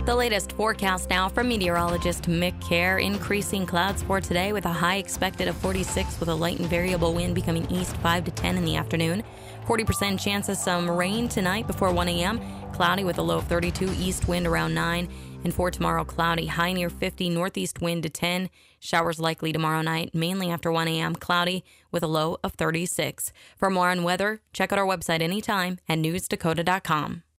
The latest forecast now from meteorologist Mick Kerr. Increasing clouds for today with a high expected of 46 with a light and variable wind becoming east 5 to 10 in the afternoon. 40% chance of some rain tonight before 1 a.m. Cloudy with a low of 32, east wind around 9. And for tomorrow, cloudy, high near 50, northeast wind to 10. Showers likely tomorrow night, mainly after 1 a.m. Cloudy with a low of 36. For more on weather, check out our website anytime at newsdakota.com.